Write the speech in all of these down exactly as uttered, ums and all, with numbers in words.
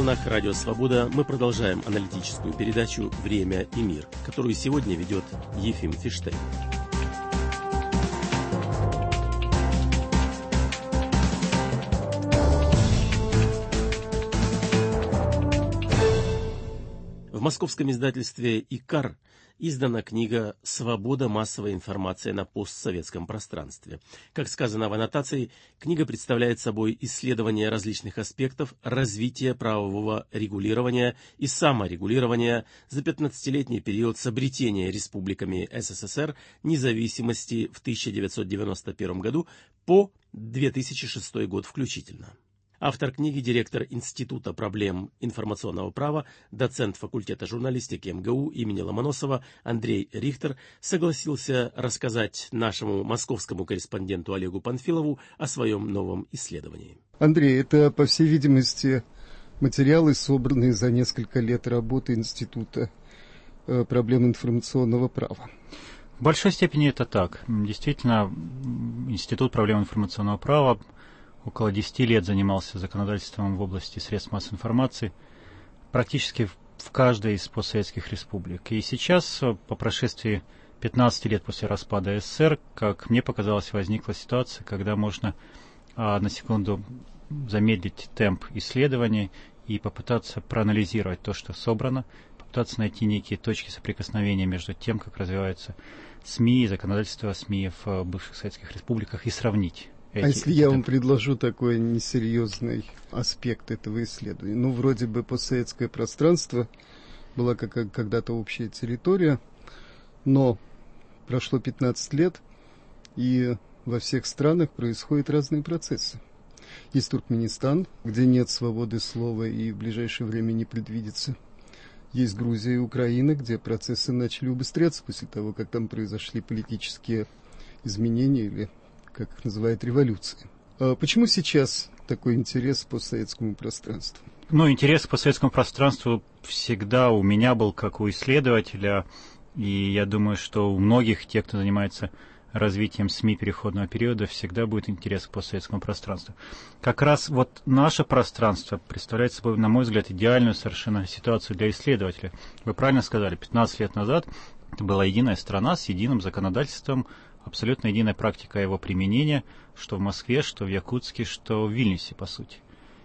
волнах Радио Свобода мы продолжаем аналитическую передачу «Время и мир», которую сегодня ведет Ефим Фиштейн. В московском издательстве «Икар» издана книга «Свобода массовой информации на постсоветском пространстве». Как сказано в аннотации, книга представляет собой исследование различных аспектов развития правового регулирования и саморегулирования за пятнадцатилетний период с обретения республиками СССР независимости в тысяча девятьсот девяносто первом году по две тысячи шестой год включительно. Автор книги, директор Института проблем информационного права, доцент факультета журналистики эм гэ у имени Ломоносова Андрей Рихтер согласился рассказать нашему московскому корреспонденту Олегу Панфилову о своем новом исследовании. Андрей, это, по всей видимости, материалы, собранные за несколько лет работы Института проблем информационного права. В большой степени это так. Действительно, Институт проблем информационного права около десяти лет занимался законодательством в области средств массовой информации практически в каждой из постсоветских республик. И сейчас, по прошествии пятнадцати лет после распада СССР, как мне показалось, возникла ситуация, когда можно а, на секунду замедлить темп исследований и попытаться проанализировать то, что собрано, попытаться найти некие точки соприкосновения между тем, как развиваются СМИ, законодательство СМИ в бывших советских республиках, и сравнить. Эти, а если я вам предложу такой несерьезный аспект этого исследования? Ну, вроде бы постсоветское пространство была как когда-то общая территория, но прошло пятнадцать лет, и во всех странах происходят разные процессы. Есть Туркменистан, где нет свободы слова и в ближайшее время не предвидится. Есть Грузия и Украина, где процессы начали убыстряться после того, как там произошли политические изменения или, как их называют, революции. А почему сейчас такой интерес к постсоветскому пространству? Ну, интерес к постсоветскому пространству всегда у меня был, как у исследователя, и я думаю, что у многих тех, кто занимается развитием СМИ переходного периода, всегда будет интерес к постсоветскому пространству. Как раз вот наше пространство представляет собой, на мой взгляд, идеальную совершенно ситуацию для исследователя. Вы правильно сказали, пятнадцать лет назад это была единая страна с единым законодательством, абсолютно единая практика его применения, что в Москве, что в Якутске, что в Вильнюсе, по сути.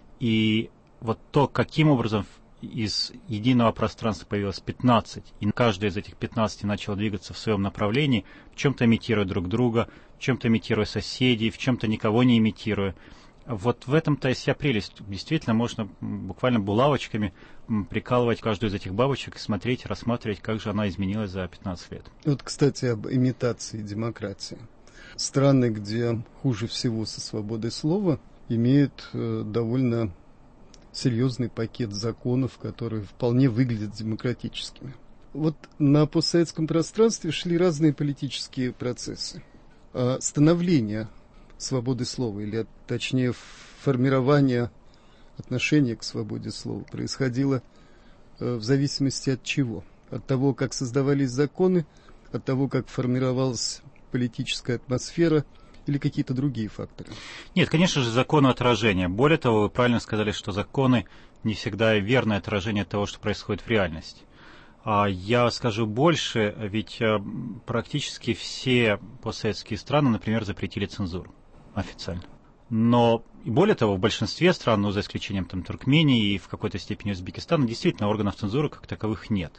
И вот то, каким образом из единого пространства появилось пятнадцать, и каждая из этих пятнадцати начала двигаться в своем направлении, в чем-то имитируя друг друга, в чем-то имитируя соседей, в чем-то никого не имитируя. Вот в этом-то и вся прелесть. Действительно, можно буквально булавочками прикалывать каждую из этих бабочек и смотреть, рассматривать, как же она изменилась за пятнадцать лет. Вот, кстати, об имитации демократии. Страны, где хуже всего со свободой слова, имеют э, довольно серьезный пакет законов, которые вполне выглядят демократическими. Вот на постсоветском пространстве шли разные политические процессы. А становление свободы слова, или точнее формирование отношения к свободе слова происходило э, в зависимости от чего? От того, как создавались законы, от того, как формировалась политическая атмосфера, или какие-то другие факторы? Нет, конечно же, законы отражения. Более того, вы правильно сказали, что законы не всегда верное отражение того, что происходит в реальности. А я скажу больше, ведь практически все постсоветские страны, например, запретили цензуру официально. Но, и более того, в большинстве стран, ну, за исключением там, Туркмении и в какой-то степени Узбекистана, действительно органов цензуры как таковых нет.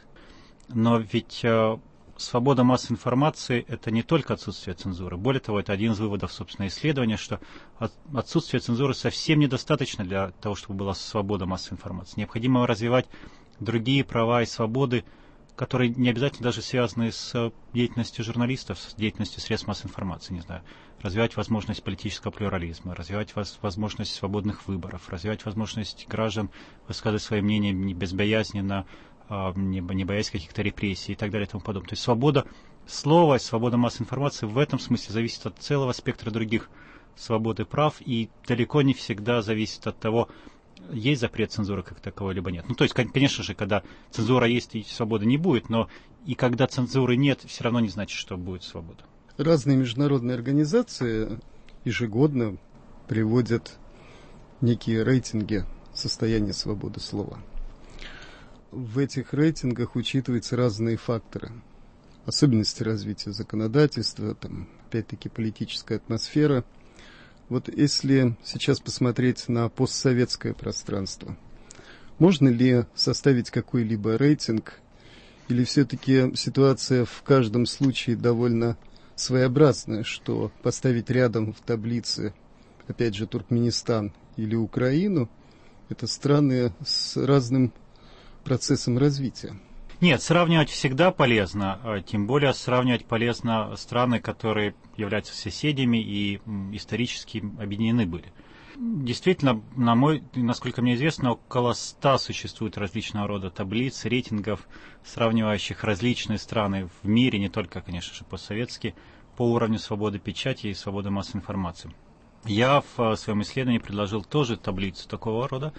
Но ведь свобода массовой информации – это не только отсутствие цензуры. Более того, это один из выводов, собственно, исследования, что отсутствие цензуры совсем недостаточно для того, чтобы была свобода массовой информации. Необходимо развивать другие права и свободы, которые не обязательно даже связаны с деятельностью журналистов, с деятельностью средств массовой информации, не знаю. Развивать возможность политического плюрализма, развивать возможность свободных выборов, развивать возможность граждан высказывать свое мнение безбоязненно, не боясь каких-то репрессий и так далее и тому подобное. То есть свобода слова, свобода массовой информации в этом смысле зависит от целого спектра других свобод и прав, и далеко не всегда зависит от того, есть запрет цензуры как таковой, либо нет. Ну, то есть, конечно же, когда цензура есть, и свободы не будет, но и когда цензуры нет, все равно не значит, что будет свобода. Разные международные организации ежегодно приводят некие рейтинги состояние свободы слова. В этих рейтингах учитываются разные факторы. Особенности развития законодательства, там, опять-таки, политическая атмосфера. Вот если сейчас посмотреть на постсоветское пространство, можно ли составить какой-либо рейтинг, или все-таки ситуация в каждом случае довольно своеобразная, что поставить рядом в таблице, опять же, Туркменистан или Украину, это страны с разным процессом развития? Нет, сравнивать всегда полезно, тем более сравнивать полезно страны, которые являются соседями и исторически объединены были. Действительно, на мой, насколько мне известно, около ста существует различного рода таблиц, рейтингов, сравнивающих различные страны в мире, не только, конечно же, постсоветские, по уровню свободы печати и свободы массовой информации. Я в своем исследовании предложил тоже таблицу такого рода,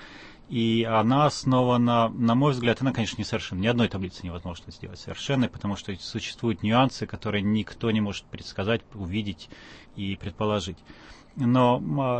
и она основана, на мой взгляд, она, конечно, не совершенна. Ни одной таблицы невозможно сделать совершенной, потому что существуют нюансы, которые никто не может предсказать, увидеть и предположить. Но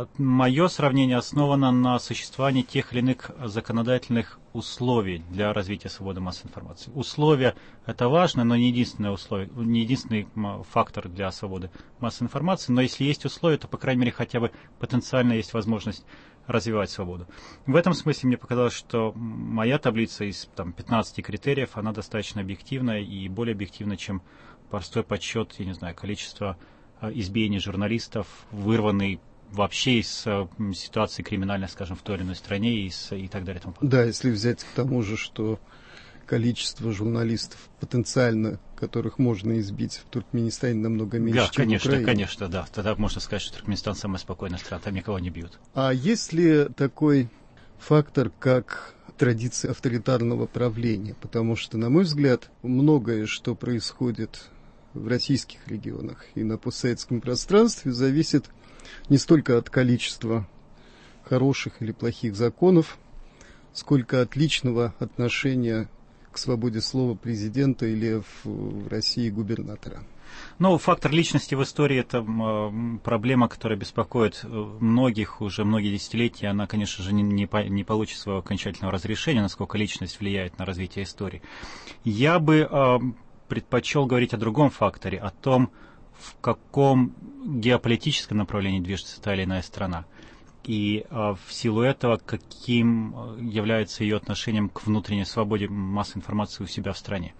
мое сравнение основано на существовании тех или иных законодательных условий для развития свободы массовой информации. Условия – это важно, но не единственное условие, не единственный фактор для свободы массовой информации. Но если есть условия, то, по крайней мере, хотя бы потенциально есть возможность развивать свободу. В этом смысле мне показалось, что моя таблица из там, пятнадцати критериев, она достаточно объективная и более объективна, чем простой подсчет, я не знаю, количества избиений журналистов, вырванный вообще из э, ситуации криминальной, скажем, в той или иной стране и, с, и так далее. Да, если взять к тому же, что количество журналистов потенциально, которых можно избить в Туркменистане, намного меньше, да, чем конечно, в Украине. конечно, да. Тогда можно сказать, что Туркменистан самая спокойная страна, там никого не бьют. А есть ли такой фактор, как традиция авторитарного правления? Потому что, на мой взгляд, многое, что происходит в российских регионах и на постсоветском пространстве, зависит не столько от количества хороших или плохих законов, сколько от личного отношения к свободе слова президента или в России губернатора. Ну, фактор личности в истории – это э, проблема, которая беспокоит многих уже многие десятилетия. Она, конечно же, не, не, по, не получит своего окончательного разрешения, насколько личность влияет на развитие истории. Я бы э, предпочел говорить о другом факторе, о том, в каком геополитическом направлении движется та или иная страна. И э, в силу этого, каким является ее отношением к внутренней свободе массовой информации у себя в стране.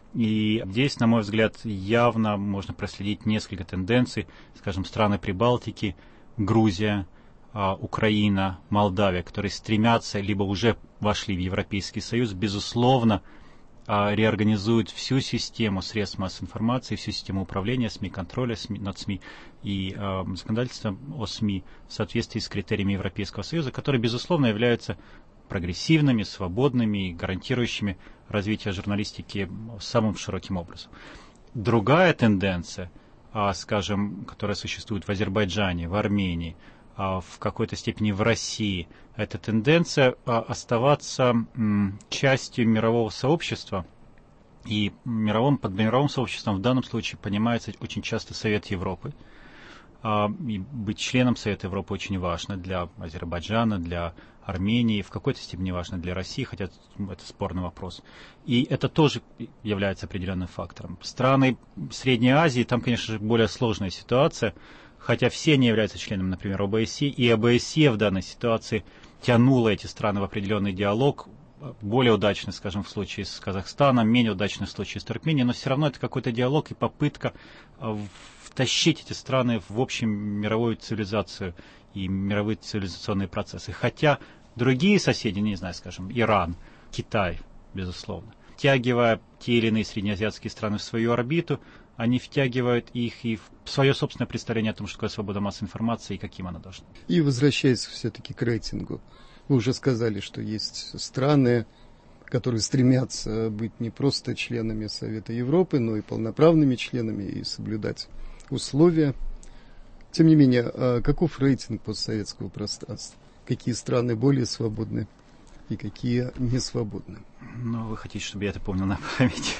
И здесь, на мой взгляд, явно можно проследить несколько тенденций. Скажем, страны Прибалтики, Грузия, э, Украина, Молдавия, которые стремятся, либо уже вошли в Европейский Союз, безусловно, э, реорганизуют всю систему средств массовой информации, всю систему управления СМИ, контроля СМИ, над СМИ и э, законодательства о СМИ в соответствии с критериями Европейского Союза, которые, безусловно, являются прогрессивными, свободными и гарантирующими развитие журналистики самым широким образом. Другая тенденция, а, скажем, которая существует в Азербайджане, в Армении, а, в какой-то степени в России, это тенденция а, оставаться м, частью мирового сообщества. И мировым, под мировым сообществом в данном случае понимается очень часто Совет Европы. А, и быть членом Совета Европы очень важно для Азербайджана, для Армении, в какой-то степени важно для России, хотя это спорный вопрос. И это тоже является определенным фактором. Страны Средней Азии, там, конечно же, более сложная ситуация, хотя все они являются членами, например, ОБСЕ, и ОБСЕ в данной ситуации тянуло эти страны в определенный диалог, более удачный, скажем, в случае с Казахстаном, менее удачный в случае с Туркменией, но все равно это какой-то диалог и попытка втащить эти страны в общем мировую цивилизацию и мировые цивилизационные процессы. Хотя другие соседи, не знаю, скажем, Иран, Китай, безусловно, втягивая те или иные среднеазиатские страны в свою орбиту, они втягивают их и в свое собственное представление о том, что такое свобода массовой информации и каким она должна быть. И возвращаясь все-таки к рейтингу, вы уже сказали, что есть страны, которые стремятся быть не просто членами Совета Европы, но и полноправными членами и соблюдать условия. Тем не менее, каков рейтинг постсоветского пространства? Какие страны более свободны и какие не свободны? Ну, вы хотите, чтобы я это помнил на память.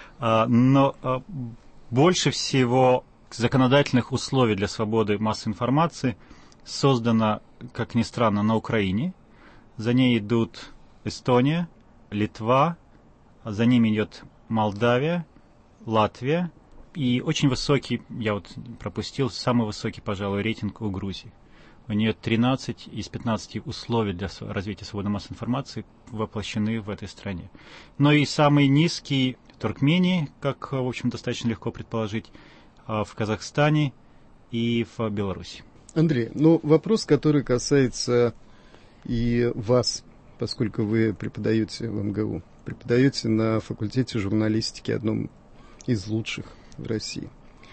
Но больше всего законодательных условий для свободы массовой информации создано, как ни странно, на Украине, за ней идут Эстония, Литва, за ними идет Молдавия, Латвия и очень высокий, я вот пропустил, самый высокий, пожалуй, рейтинг у Грузии. У нее тринадцать из пятнадцати условий для развития свободы массовой информации воплощены в этой стране. Но и самый низкий в Туркмении, как, в общем, достаточно легко предположить, в Казахстане и в Беларуси. Андрей, ну вопрос, который касается и вас, поскольку вы преподаете в эм гэ у, преподаете на факультете журналистики, одном из лучших в России.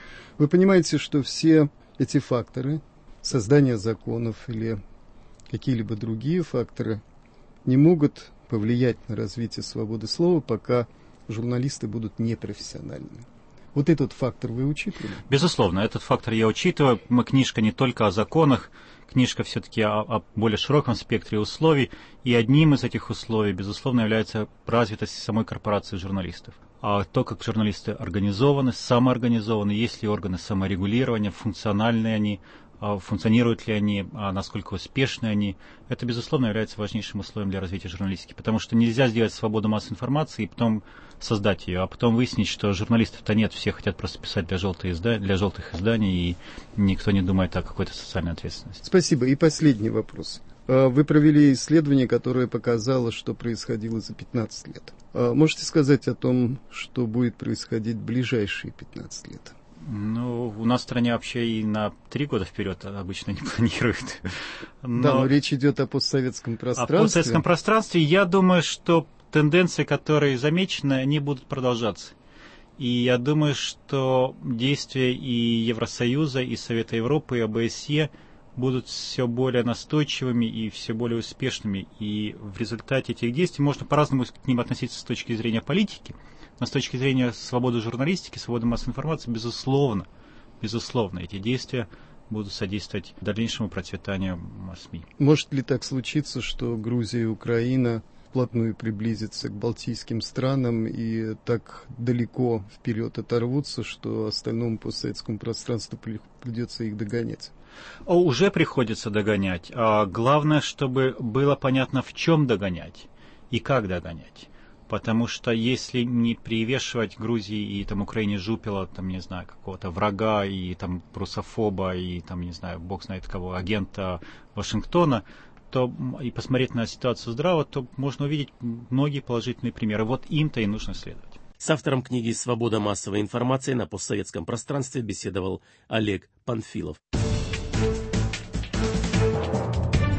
Вы понимаете, что все эти факторы, создание законов или какие-либо другие факторы, не могут повлиять на развитие свободы слова, пока журналисты будут непрофессиональными. Вот этот фактор вы учитывали? Безусловно, этот фактор я учитываю. Книжка не только о законах, книжка все-таки о, о более широком спектре условий. И одним из этих условий, безусловно, является развитость самой корпорации журналистов. А то, как журналисты организованы, самоорганизованы, есть ли органы саморегулирования, функциональные они, функционируют ли они, насколько успешны они, это, безусловно, является важнейшим условием для развития журналистики. Потому что нельзя сделать свободу массовой информации и потом создать ее, а потом выяснить, что журналистов-то нет, все хотят просто писать для, желтых изда... для желтых изданий, и никто не думает о какой-то социальной ответственности. Спасибо. И последний вопрос. Вы провели исследование, которое показало, что происходило за пятнадцать лет. Можете сказать о том, что будет происходить в ближайшие пятнадцать лет? Ну, у нас в стране вообще и на три года вперед обычно не планируют. Но... Да, но речь идет о постсоветском пространстве. О постсоветском пространстве. Я думаю, что тенденции, которые замечены, они будут продолжаться. И я думаю, что действия и Евросоюза, и Совета Европы, и о бэ эс е будут все более настойчивыми и все более успешными. И в результате этих действий можно по-разному к ним относиться с точки зрения политики. Но с точки зрения свободы журналистики, свободы массовой информации, безусловно, безусловно, эти действия будут содействовать дальнейшему процветанию СМИ. Может ли так случиться, что Грузия и Украина вплотную приблизятся к балтийским странам и так далеко вперед оторвутся, что остальному постсоветскому пространству придется их догонять? Уже приходится догонять. А главное, чтобы было понятно, в чем догонять и как догонять. Потому что если не привешивать Грузии и там Украине жупела, там, не знаю, какого-то врага и там русофоба и там, не знаю, бог знает кого, агента Вашингтона, то и посмотреть на ситуацию здраво, то можно увидеть многие положительные примеры. Вот им-то и нужно следовать. С автором книги «Свобода массовой информации на постсоветском пространстве» беседовал Олег Панфилов.